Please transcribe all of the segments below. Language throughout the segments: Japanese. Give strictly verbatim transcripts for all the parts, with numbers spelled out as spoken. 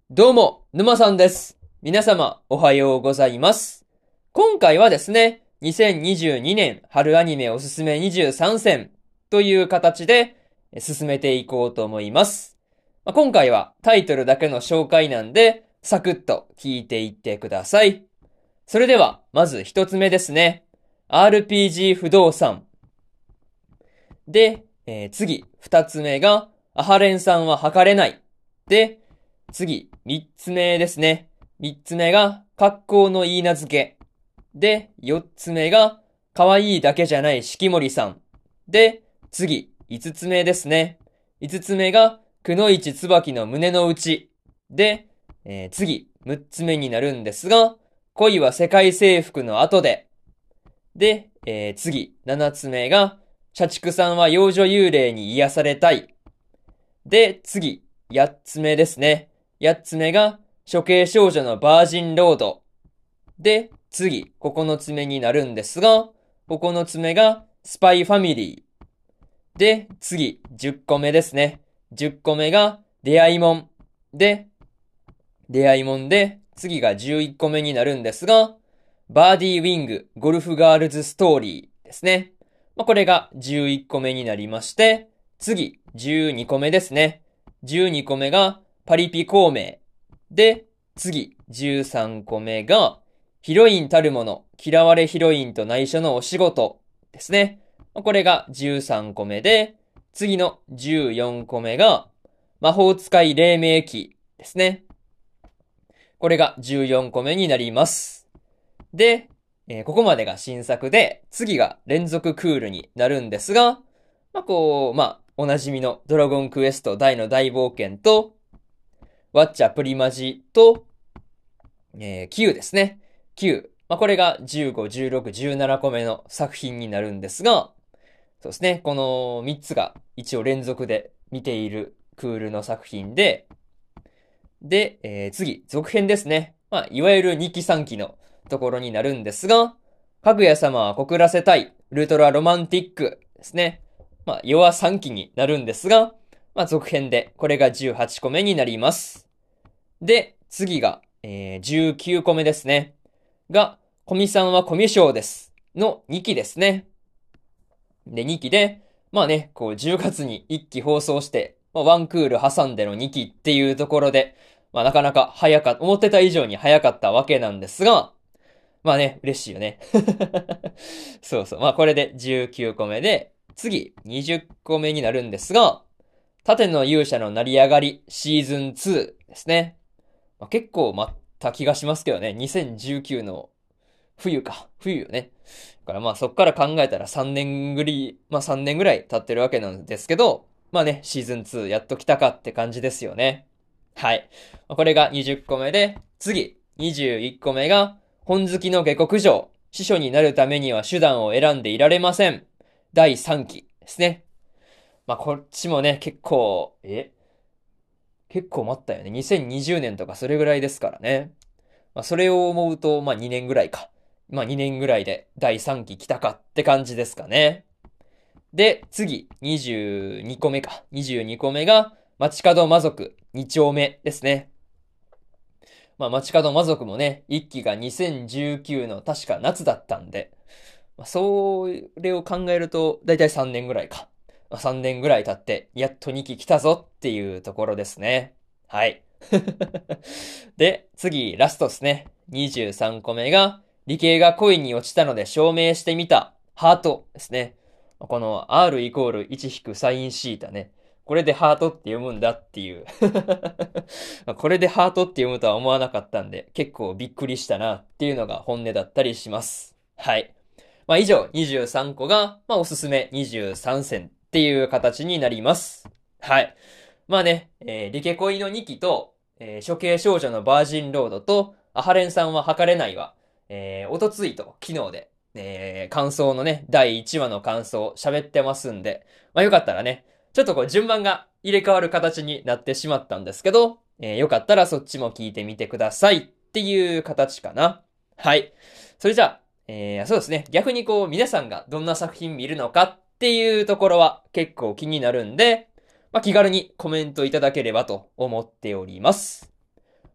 どうも、沼さんです。皆様、おはようございます。今回はですね、にせんにじゅうにねん春アニメおすすめにじゅうさんせんという形で進めていこうと思います。まあ今回はタイトルだけの紹介なんで、サクッと聞いていってください。それでは、まず一つ目ですね。アールピージー 不動産。で、えー次、二つ目が、アハレンさんは測れない。で、次、三つ目ですね。三つ目が、格好の言い名付け。で、四つ目が、可愛いだけじゃない四季森さん。で、次、五つ目ですね。五つ目が、くのいち椿の胸の内。で、えー次、六つ目になるんですが、恋は世界征服の後で。で、えー次、七つ目が、社畜さんは幼女幽霊に癒されたい。で、次、八つ目ですね。八つ目が、処刑少女のバージンロード。で、次、九つ目になるんですが、九つ目が、スパイファミリー。で、次、十個目ですね。十個目が、出会いもん。で、出会いもんで、次が十一個目になるんですが、バーディーウィング、ゴルフガールズストーリーですね。まあ、これがじゅういっこめになりまして、次、じゅうにこめですね。じゅうにこめがパリピ孔明。で、次、じゅうさんこめがヒロインたるもの、嫌われヒロインと内緒のお仕事ですね。まあこれがじゅうさんこめで、次のじゅうよんこめが魔法使い黎明期ですね。これがじゅうよんこめになります。で、えーここまでが新作で、次が連続クールになるんですが、まあ、こう、まあ、おなじみのドラゴンクエスト大の大冒険と、ワッチャプリマジと、えー、Q ですね。Q。まあ、これがじゅうご、じゅうろく、じゅうななこめの作品になるんですが、そうですね。このみっつが一応連続で見ているクールの作品で、で、えー次、続編ですね。まあ、いわゆるにきさんきのところになるんですが、かぐや様は告らせたい、ウルトラロマンティックですね。まあ、弱さんきになるんですが、まあ、続編で、これがじゅうはちこめになります。で、次が、えーじゅうきゅうこめですね。が、コミさんはコミュ障です。のにきですね。で、にきで、まあね、こうじゅうがつにいっき放送して、まあ、ワンクール挟んでのにきっていうところで、まあなかなか早かった、思ってた以上に早かったわけなんですが、まあね、嬉しいよね。そうそう。まあこれでじゅうきゅうこめで、次にじゅっこめになるんですが、盾の勇者の成り上がりシーズンツーですね。まあ、結構待った気がしますけどね。にせんじゅうきゅうの冬か。冬よね。だからまあそっから考えたらさんねんぐり、まあさんねんぐらい経ってるわけなんですけど、まあね、シーズンツーやっと来たかって感じですよね。はい。これがにじゅっこめで、次、にじゅういっこめが、本好きの下克上。司書になるためには手段を選んでいられません。だいさんきですね。まあこっちもね、結構、え結構待ったよね。にせんにじゅうねんとかそれぐらいですからね。まあそれを思うと、まあにねんぐらいか。まあにねんぐらいでだいさんき来たかって感じですかね。で、次、にじゅうにこめか。にじゅうにこめが、街角魔族に丁目ですね。まあ街角魔族もね、いっきがにせんじゅうきゅうの確か夏だったんで、まあ、それを考えると、だいたいさんねんぐらいか。まあ、さんねんぐらい経って、やっとにき来たぞっていうところですね。はい。で、次、ラストですね。にじゅうさんこめが、理系が恋に落ちたので証明してみた、ハートですね。この R イコールいち引くサインシータね。これでハートって読むんだっていうこれでハートって読むとは思わなかったんで、結構びっくりしたなっていうのが本音だったりします。はい。まあ以上にじゅうさんこが、まあおすすめにじゅうさんせんっていう形になります。はい。まあね、えーリケコイのにきと、えー処刑少女のバージンロードと、アハレンさんは測れないわ。えー、おとついと昨日で、えー、感想のね、だいいちわの感想喋ってますんで、まあよかったらね、ちょっとこう順番が入れ替わる形になってしまったんですけど、えーよかったらそっちも聞いてみてくださいっていう形かな。はい。それじゃあ、えー、そうですね。逆にこう皆さんがどんな作品見るのかっていうところは結構気になるんで、まあ、気軽にコメントいただければと思っております。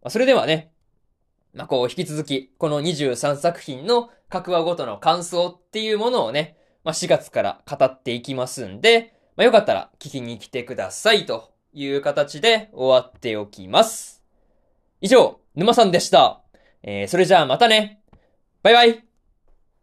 まあ、それではね、まあ、こう、引き続き、このにじゅうさんさく品の各話ごとの感想っていうものをね、まあ、しがつから語っていきますんで、まあ、よかったら聞きに来てくださいという形で終わっておきます。以上、沼さんでした。えー、それじゃあまたね。バイバイ。